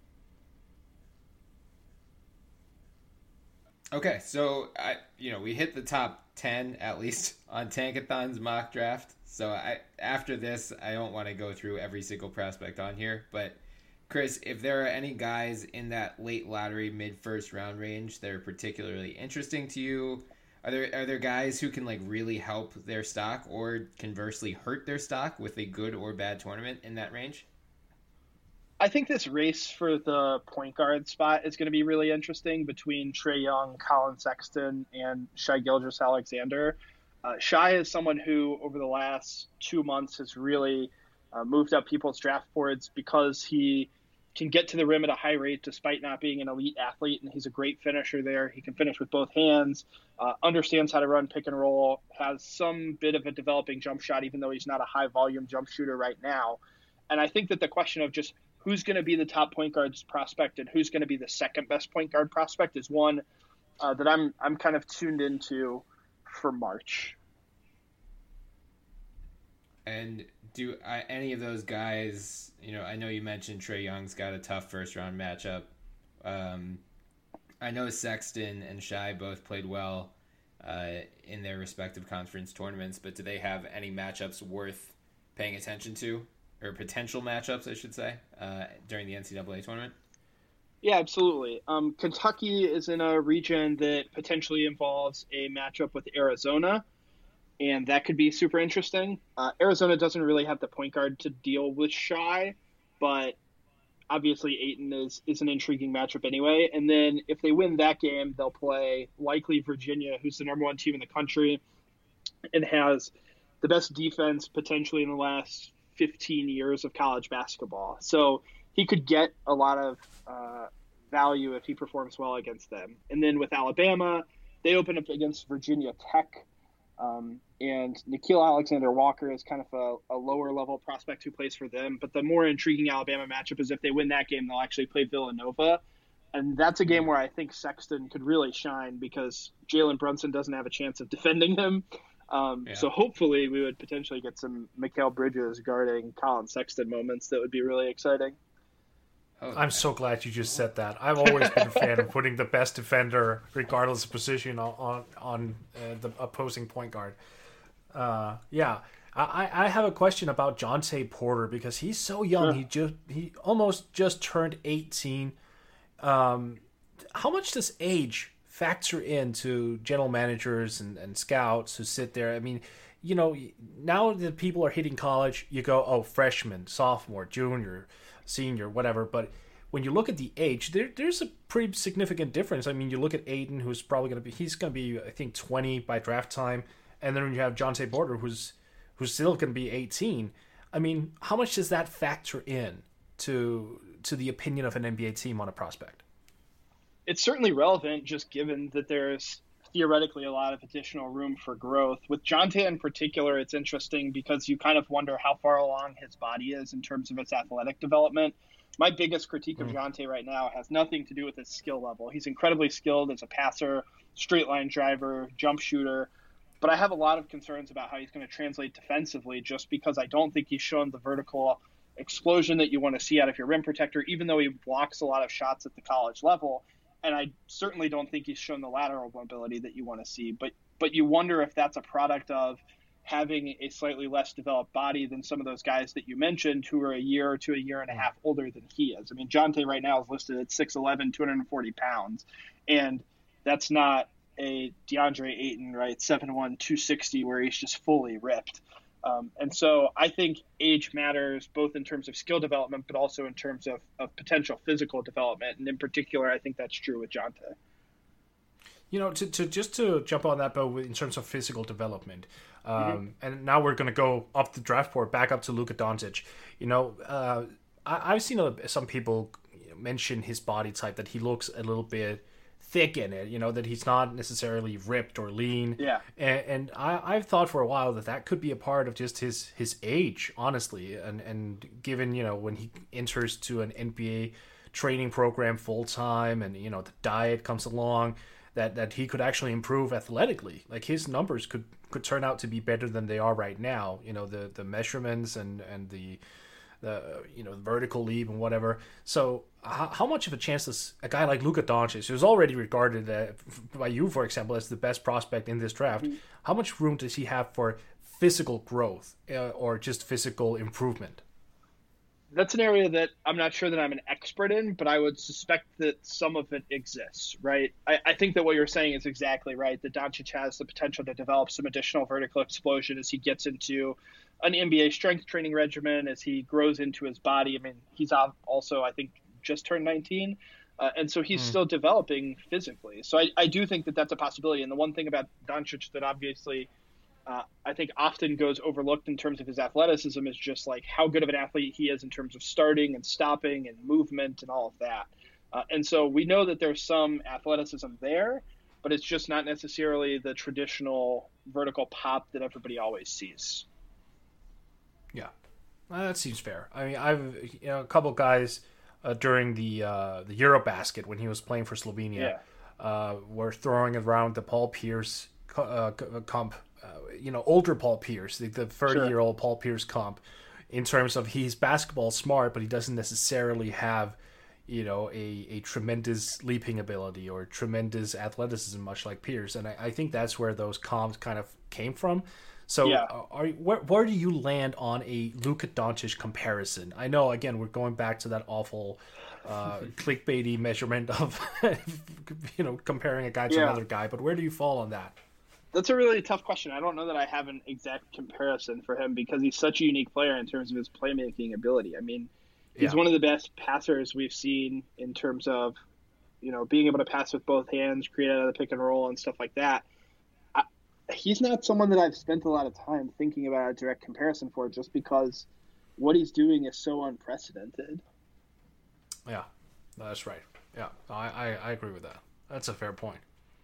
Okay, so we hit the top 10 at least on Tankathon's mock draft. So after this, I don't want to go through every single prospect on here, but Chris, if there are any guys in that late lottery, mid-first round range that are particularly interesting to you, are there guys who can like really help their stock or conversely hurt their stock with a good or bad tournament in that range? I think this race for the point guard spot is going to be really interesting between Trae Young, Colin Sexton, and Shai Gilgeous-Alexander. Shai is someone who, over the last 2 months, has really moved up people's draft boards because he can get to the rim at a high rate despite not being an elite athlete, and he's a great finisher there. He can finish with both hands, understands how to run pick and roll, has some bit of a developing jump shot, even though he's not a high-volume jump shooter right now. And I think that the question of just who's going to be the top point guard's prospect and who's going to be the second best point guard prospect is one that I'm kind of tuned into for March. And do any of those guys, I know you mentioned Trae Young's got a tough first round matchup. I know Sexton and Shai both played well in their respective conference tournaments, but do they have any matchups worth paying attention to, or potential matchups, I should say, during the NCAA tournament? Yeah, absolutely. Kentucky is in a region that potentially involves a matchup with Arizona, and that could be super interesting. Arizona doesn't really have the point guard to deal with Shai, but obviously Ayton is an intriguing matchup anyway. And then if they win that game, they'll play likely Virginia, who's the number one team in the country and has the best defense potentially in the last 15 years of college basketball. So he could get a lot of value if he performs well against them. And then with Alabama, they open up against Virginia Tech. And Nickeil Alexander-Walker is kind of a lower level prospect who plays for them. But the more intriguing Alabama matchup is if they win that game, they'll actually play Villanova. And that's a game where I think Sexton could really shine because Jalen Brunson doesn't have a chance of defending him. So hopefully we would potentially get some Mikal Bridges guarding Colin Sexton moments that would be really exciting. I'm so glad you just said that. I've always been a fan of putting the best defender, regardless of position, on the opposing point guard. I have a question about Jontay Porter because he's so young. Sure. He almost just turned 18. How much does age factor into general managers and scouts who sit there? I mean, now that people are hitting college, you go, oh, freshman, sophomore, junior, senior, whatever. But when you look at the age, there's a pretty significant difference. I mean, you look at Ayton, who's probably going to be, I think, 20 by draft time. And then you have Jontay Porter, who's still going to be 18. I mean, how much does that factor in to the opinion of an NBA team on a prospect? It's certainly relevant, just given that there's theoretically a lot of additional room for growth. With Jonte in particular, it's interesting because you kind of wonder how far along his body is in terms of its athletic development. My biggest critique of Jonte right now has nothing to do with his skill level. He's incredibly skilled as a passer, straight line driver, jump shooter, but I have a lot of concerns about how he's going to translate defensively, just because I don't think he's shown the vertical explosion that you want to see out of your rim protector, even though he blocks a lot of shots at the college level. And I certainly don't think he's shown the lateral mobility that you want to see. But you wonder if that's a product of having a slightly less developed body than some of those guys that you mentioned who are a year to a year and a half older than he is. I mean, Jonte right now is listed at 6'11", 240 pounds. And that's not a DeAndre Ayton, right, 7'1", 260, where he's just fully ripped. And so I think age matters both in terms of skill development, but also in terms of potential physical development. And in particular, I think that's true with Jonte. You know, to jump on that, Bo, in terms of physical development, and now we're going to go up the draft board, back up to Luka Doncic. You know, I've seen some people mention his body type, that he looks a little bit thick in it, you know, that he's not necessarily ripped or lean. Yeah. And I've thought for a while that could be a part of just his age, honestly. And given, you know, when he enters to an NBA training program full time and, you know, the diet comes along, that he could actually improve athletically. Like his numbers could turn out to be better than they are right now. You know, the measurements and the you know, vertical leap and whatever. So how much of a chance does a guy like Luka Doncic, who's already regarded by you, for example, as the best prospect in this draft, how much room does he have for physical growth or just physical improvement? That's an area that I'm not sure that I'm an expert in, but I would suspect that some of it exists, right? I think that what you're saying is exactly right, that Doncic has the potential to develop some additional vertical explosion as he gets into an NBA strength training regimen, as he grows into his body. I mean, he's also, I think, just turned 19, and so he's still developing physically. So I do think that that's a possibility. And the one thing about Doncic that obviously I think often goes overlooked in terms of his athleticism is just like how good of an athlete he is in terms of starting and stopping and movement and all of that. And so we know that there's some athleticism there, but it's just not necessarily the traditional vertical pop that everybody always sees. Yeah, that seems fair. I mean, I've a couple guys during the Eurobasket when he was playing for Slovenia were throwing around the Paul Pierce comp. Older Paul Pierce, the 30-year-old Paul Pierce comp, in terms of he's basketball smart, but he doesn't necessarily have, you know, a tremendous leaping ability or tremendous athleticism, much like Pierce. And I think that's where those comps kind of came from. So where do you land on a Luka Doncic comparison? I know, again, we're going back to that awful clickbaity measurement of, comparing a guy to another guy, but where do you fall on that? That's a really tough question. I don't know that I have an exact comparison for him because he's such a unique player in terms of his playmaking ability. I mean, he's one of the best passers we've seen in terms of, you know, being able to pass with both hands, create out of the pick and roll and stuff like that. He's not someone that I've spent a lot of time thinking about a direct comparison for, just because what he's doing is so unprecedented. Yeah, that's right. Yeah, I agree with that. That's a fair point.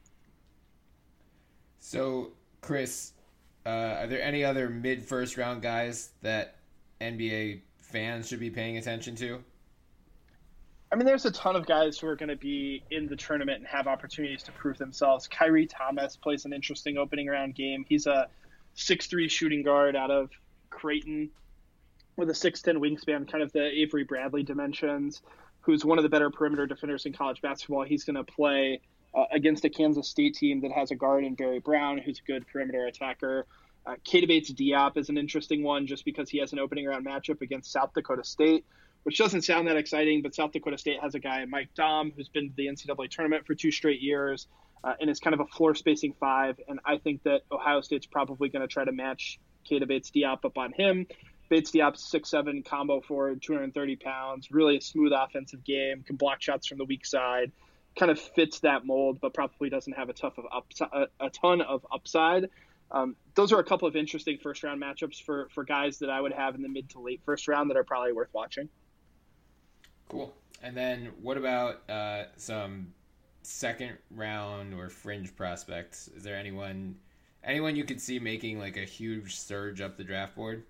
So, Chris, are there any other mid-first round guys that NBA fans should be paying attention to? I mean, there's a ton of guys who are going to be in the tournament and have opportunities to prove themselves. Kyrie Thomas plays an interesting opening round game. He's a 6'3" shooting guard out of Creighton with a 6'10" wingspan, kind of the Avery Bradley dimensions, who's one of the better perimeter defenders in college basketball. He's going to play against a Kansas State team that has a guard in Barry Brown, who's a good perimeter attacker. Keita Bates-Diop is an interesting one just because he has an opening round matchup against South Dakota State, which doesn't sound that exciting, but South Dakota State has a guy, Mike Daum, who's been to the NCAA tournament for 2 straight years and is kind of a floor spacing 5. And I think that Ohio State's probably going to try to match Keita Bates-Diop up on him. Bates-Diop's 6'7", combo forward, 230 pounds, really a smooth offensive game, can block shots from the weak side, kind of fits that mold, but probably doesn't have a ton of upside. Those are a couple of interesting first-round matchups for guys that I would have in the mid to late first round that are probably worth watching. Cool. And then what about some second round or fringe prospects, is there anyone you could see making like a huge surge up the draft board?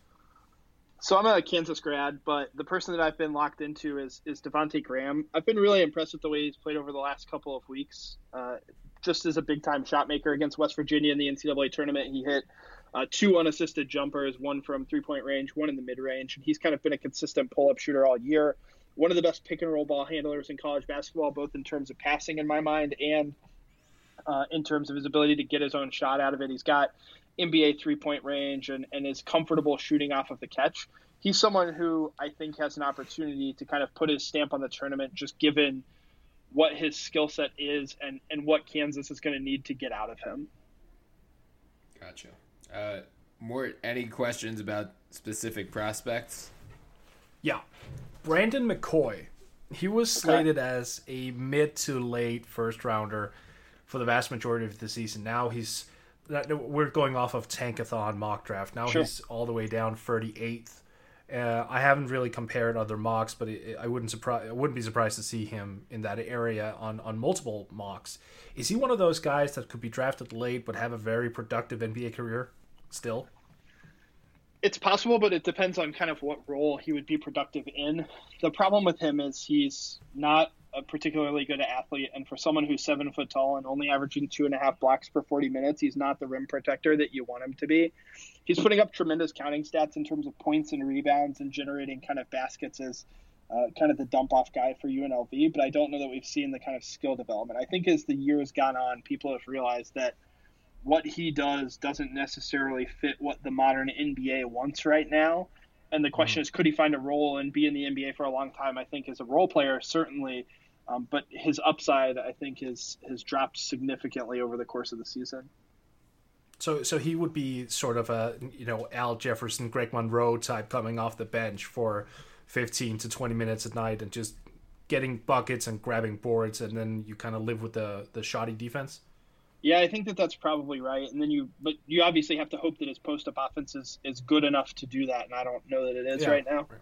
So I'm a Kansas grad, but the person that I've been locked into is Devontae Graham. I've been really impressed with the way he's played over the last couple of weeks. Just as a big-time shot maker against West Virginia in the NCAA tournament, he hit 2 unassisted jumpers, 1 from three-point range, 1 in the mid-range. And he's kind of been a consistent pull-up shooter all year. One of the best pick-and-roll ball handlers in college basketball, both in terms of passing in my mind and in terms of his ability to get his own shot out of it. He's got NBA three-point range and is comfortable shooting off of the catch. He's someone who I think has an opportunity to kind of put his stamp on the tournament, just given what his skill set is and what Kansas is going to need to get out of him. Gotcha. Any questions about specific prospects? Yeah. Brandon McCoy. He was slated as a mid to late first rounder for the vast majority of the season. Now we're going off of Tankathon mock draft. Now He's all the way down 38th. I haven't really compared other mocks, but I wouldn't be surprised to see him in that area on multiple mocks. Is he one of those guys that could be drafted late but have a very productive NBA career still? It's possible, but it depends on kind of what role he would be productive in. The problem with him is he's not a particularly good athlete, and for someone who's 7 foot tall and only averaging 2.5 blocks per 40 minutes, he's not the rim protector that you want him to be. He's putting up tremendous counting stats in terms of points and rebounds and generating kind of baskets as kind of the dump-off guy for UNLV, but I don't know that we've seen the kind of skill development. I think as the years gone on, people have realized that what he does doesn't necessarily fit what the modern NBA wants right now. And the question is, could he find a role and be in the NBA for a long time? I think as a role player, certainly. But his upside, I think, has dropped significantly over the course of the season. So he would be sort of a, Al Jefferson, Greg Monroe type coming off the bench for 15 to 20 minutes a night and just getting buckets and grabbing boards, and then you kind of live with the shoddy defense? Yeah, I think that's probably right. And then you obviously have to hope that his post-up offense is good enough to do that, and I don't know that it is right now.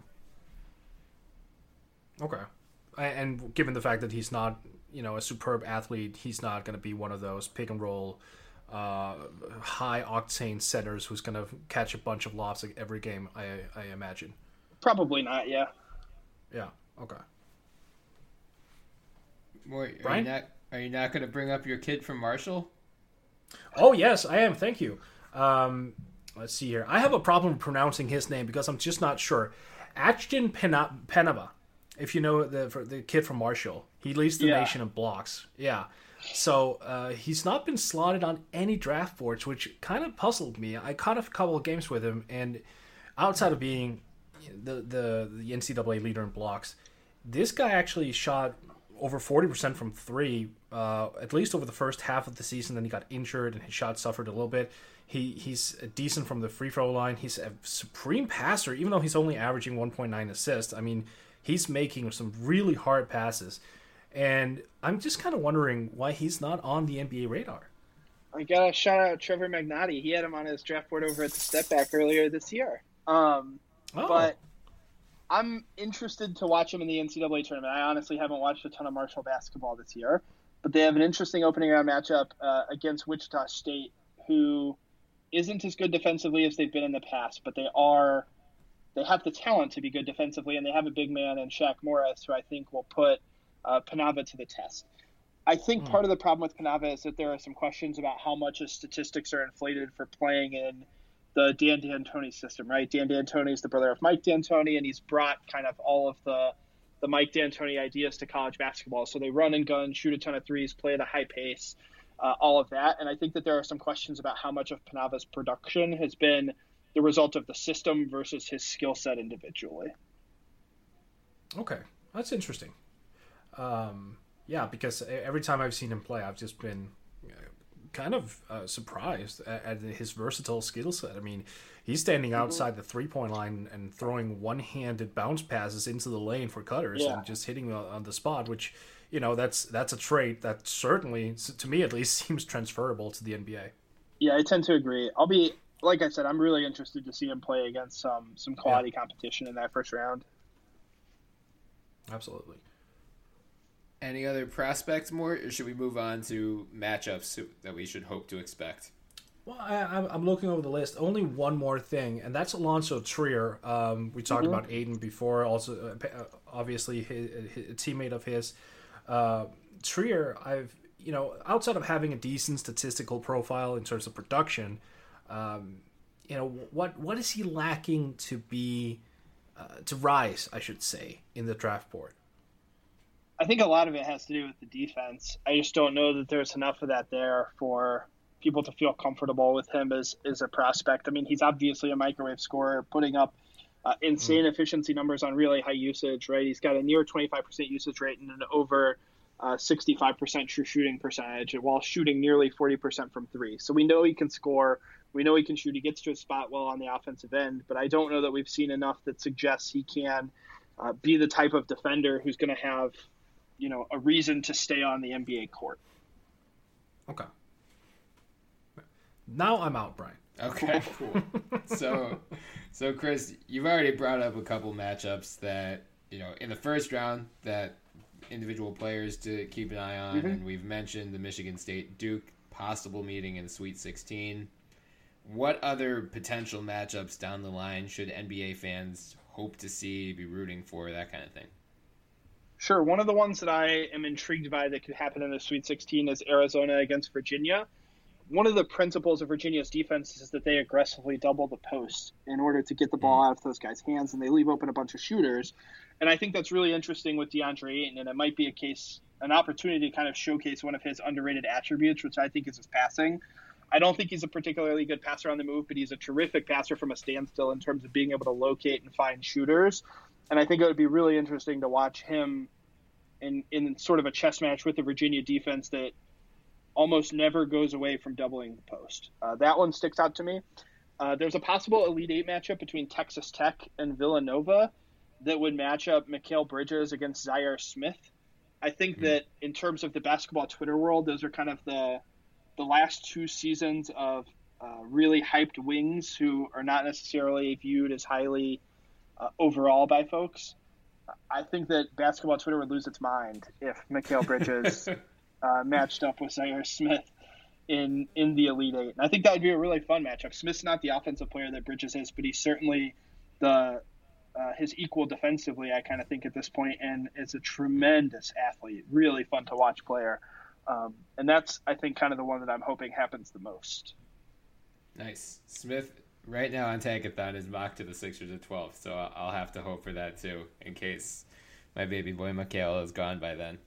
Okay. And given the fact that he's not, a superb athlete, he's not going to be one of those pick and roll, high octane centers who's going to catch a bunch of lobs every game, I imagine. Probably not, yeah. Yeah, okay. Brian? Are you not going to bring up your kid from Marshall? Oh, yes, I am. Thank you. Let's see here. I have a problem pronouncing his name because I'm just not sure. Achton Penava, if you know the kid from Marshall. He leads the nation in blocks. Yeah. So he's not been slotted on any draft boards, which kind of puzzled me. I caught a couple of games with him, and outside of being the NCAA leader in blocks, this guy actually shot over 40% from three, at least over the first half of the season. Then he got injured and his shot suffered a little bit. He's decent from the free throw line. He's a supreme passer, even though he's only averaging 1.9 assists. I mean, he's making some really hard passes. And I'm just kind of wondering why he's not on the NBA radar. I got to shout out Trevor Magnotti. He had him on his draft board over at the Step Back earlier this year. But I'm interested to watch him in the NCAA tournament. I honestly haven't watched a ton of Marshall basketball this year, but they have an interesting opening round matchup against Wichita State, who isn't as good defensively as they've been in the past, but they have the talent to be good defensively, and they have a big man in Shaq Morris, who I think will put Penava to the test. I think part of the problem with Penava is that there are some questions about how much his statistics are inflated for playing in the Dan D'Antoni system, right? Dan D'Antoni is the brother of Mike D'Antoni, and he's brought kind of all of the Mike D'Antoni ideas to college basketball. So they run and gun, shoot a ton of threes, play at a high pace, all of that. And I think that there are some questions about how much of Penava's production has been the result of the system versus his skill set individually. Okay, that's interesting. Yeah, because every time I've seen him play, I've just been kind of surprised at his versatile skill set. I mean, he's standing outside the three-point line and throwing one-handed bounce passes into the lane for cutters and just hitting on the spot, which, that's a trait that certainly, to me at least, seems transferable to the NBA. Yeah, I tend to agree. Like I said, I'm really interested to see him play against some quality competition in that first round. Absolutely. Any other prospects more, or should we move on to matchups that we should hope to expect? Well, I'm looking over the list. Only one more thing, and that's Alonso Trier. We talked about Aiden before. Also, obviously, a teammate of his. Trier, outside of having a decent statistical profile in terms of production, what is he lacking to rise, I should say, in the draft board? I think a lot of it has to do with the defense. I just don't know that there's enough of that there for people to feel comfortable with him as a prospect. I mean, he's obviously a microwave scorer, putting up insane efficiency numbers on really high usage, right? He's got a near 25% usage rate and an over 65% true shooting percentage, while shooting nearly 40% from three. So we know he can score. We know he can shoot. He gets to a spot well on the offensive end, but I don't know that we've seen enough that suggests he can be the type of defender who's going to have, a reason to stay on the NBA court. Okay. Now I'm out, Brian. Okay, cool. So Chris, you've already brought up a couple matchups that, in the first round that individual players to keep an eye on, and we've mentioned the Michigan State Duke possible meeting in the Sweet 16. What other potential matchups down the line should NBA fans hope to see, be rooting for, that kind of thing? Sure. One of the ones that I am intrigued by that could happen in the Sweet 16 is Arizona against Virginia. One of the principles of Virginia's defense is that they aggressively double the post in order to get the ball out of those guys' hands, and they leave open a bunch of shooters. And I think that's really interesting with DeAndre Ayton, and it might be an opportunity to kind of showcase one of his underrated attributes, which I think is his passing. I don't think he's a particularly good passer on the move, but he's a terrific passer from a standstill in terms of being able to locate and find shooters. And I think it would be really interesting to watch him in sort of a chess match with the Virginia defense that almost never goes away from doubling the post. That one sticks out to me. There's a possible Elite Eight matchup between Texas Tech and Villanova that would match up Mikal Bridges against Zaire Smith. I think that in terms of the basketball Twitter world, those are kind of the last two seasons of really hyped wings who are not necessarily viewed as highly overall by folks. I think that basketball Twitter would lose its mind if Mikal Bridges matched up with Zaire Smith in the Elite Eight. And I think that would be a really fun matchup. Smith's not the offensive player that Bridges is, but he's certainly his equal defensively, I kind of think, at this point, and is a tremendous athlete, really fun to watch player. And that's, I think, kind of the one that I'm hoping happens the most. Nice. Smith, right now on Tankathon, is mocked to the Sixers at 12, so I'll have to hope for that too, in case my baby boy Mikal is gone by then.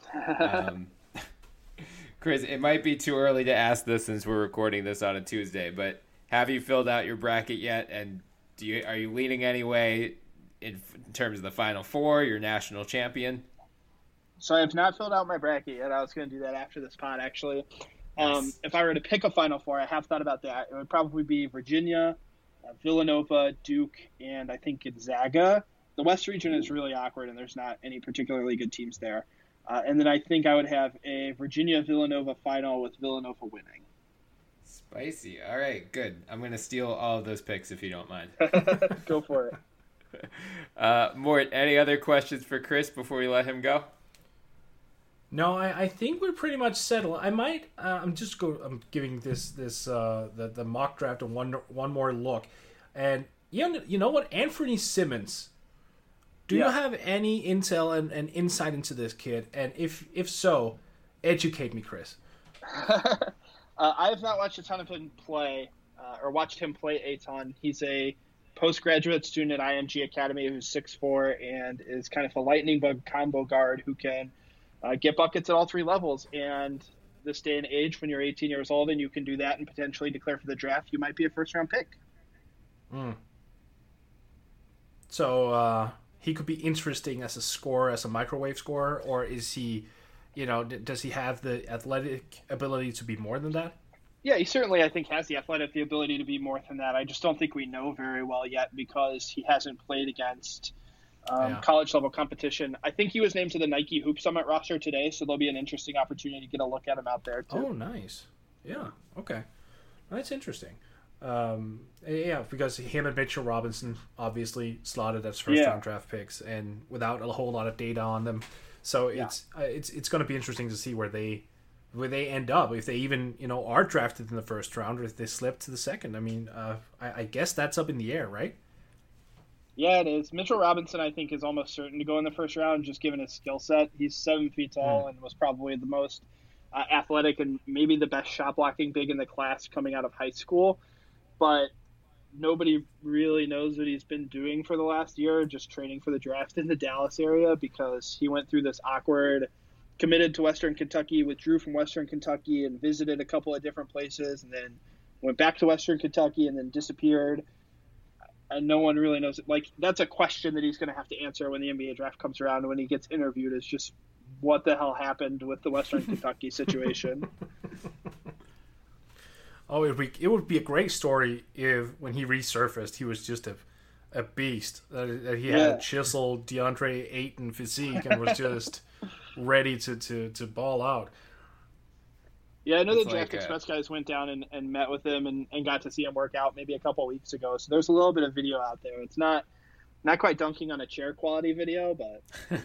Chris, it might be too early to ask this since we're recording this on a Tuesday, but have you filled out your bracket yet? And are you leaning any way in terms of the Final Four, your national champion? So I have not filled out my bracket yet. I was going to do that after this pod, actually. Nice. If I were to pick a Final Four, I have thought about that. It would probably be Virginia, Villanova, Duke, and I think Gonzaga. The West region is really awkward, and there's not any particularly good teams there. And then I think I would have a Virginia-Villanova final with Villanova winning. Spicy. All right, good. I'm going to steal all of those picks if you don't mind. Go for it. Mort, any other questions for Chris before we let him go? No, I think we're pretty much settled. I might. I'm giving the mock draft one more look, and you know what, Anthony Simmons. Do you have any intel and insight into this kid? And if so, educate me, Chris. I have not watched a ton of him play, or watched him play a ton. He's a postgraduate student at IMG Academy who's 6'4" and is kind of a lightning bug combo guard who can get buckets at all three levels. And this day and age, when you're 18 years old and you can do that and potentially declare for the draft, you might be a first-round pick. So he could be interesting as a scorer, as a microwave scorer, or is he, does he have the athletic ability to be more than that? Yeah, he certainly, I think, has the ability to be more than that. I just don't think we know very well yet because he hasn't played against college-level competition. I think he was named to the Nike Hoop Summit roster today, so there'll be an interesting opportunity to get a look at him out there, too. Oh, nice. Yeah, okay. That's interesting. Because him and Mitchell Robinson obviously slotted as first-round draft picks, and without a whole lot of data on them. So it's going to be interesting to see where they end up, if they even are drafted in the first round or if they slip to the second. I mean, I guess that's up in the air, right? Yeah, it is. Mitchell Robinson, I think, is almost certain to go in the first round, just given his skill set. He's 7 feet tall and was probably the most athletic and maybe the best shot blocking big in the class coming out of high school. But nobody really knows what he's been doing for the last year, just training for the draft in the Dallas area, because he went through this awkward, committed to Western Kentucky, withdrew from Western Kentucky and visited a couple of different places, and then went back to Western Kentucky and then disappeared. And no one really knows it. Like, that's a question that he's going to have to answer when the NBA draft comes around. When he gets interviewed, is just what the hell happened with the Western Kentucky situation. Oh, it would be a great story if, when he resurfaced, he was just a beast. That he had a chiseled DeAndre Ayton physique and was just ready to ball out. Yeah, I know the Draft Express guys went down and met with him and got to see him work out maybe a couple weeks ago. So there's a little bit of video out there. It's not quite dunking on a chair quality video, but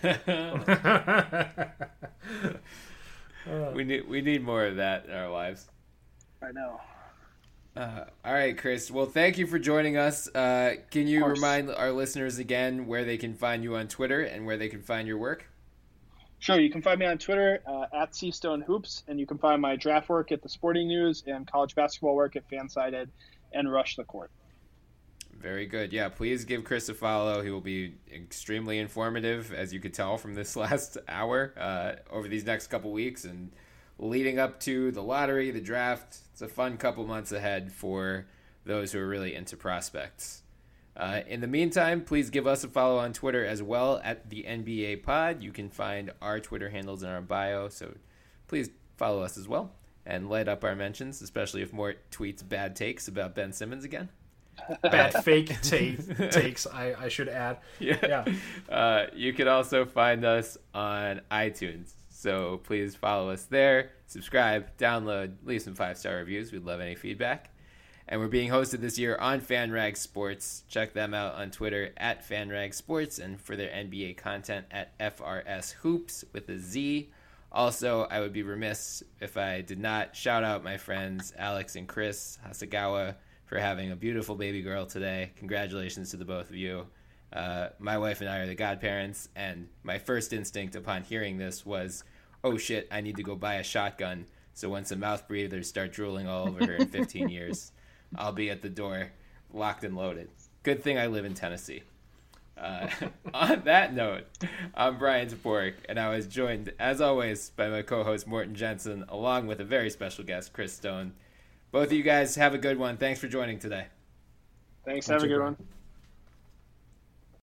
we need more of that in our lives. I know. All right, Chris. Well, thank you for joining us. Can you remind our listeners again where they can find you on Twitter and where they can find your work? Sure. You can find me on Twitter at CStoneHoops, and you can find my draft work at The Sporting News and college basketball work at Fansided and Rush the Court. Very good. Yeah, please give Chris a follow. He will be extremely informative, as you could tell from this last hour, over these next couple weeks and leading up to the lottery, the draft. It's a fun couple months ahead for those who are really into prospects. In the meantime, please give us a follow on Twitter as well at the NBA Pod. You can find our Twitter handles in our bio, so please follow us as well and light up our mentions, especially if Mort tweets bad takes about Ben Simmons again. Bad fake takes, I should add. Yeah. You can also find us on iTunes, so please follow us there, subscribe, download, leave some 5-star reviews. We'd love any feedback. And we're being hosted this year on FanRag Sports. Check them out on Twitter at FanRag Sports, and for their NBA content at FRS Hoops with a Z. Also, I would be remiss if I did not shout out my friends Alex and Chris Hasegawa for having a beautiful baby girl today. Congratulations to the both of you. My wife and I are the godparents, and my first instinct upon hearing this was, oh shit, I need to go buy a shotgun, so when some mouth breathers start drooling all over her in 15 years, I'll be at the door, locked and loaded. Good thing I live in Tennessee. On that note, I'm Brian Toporek, and I was joined, as always, by my co-host Morten Jensen, along with a very special guest, Chris Stone. Both of you guys have a good one. Thanks for joining today. Thanks. Have a good one.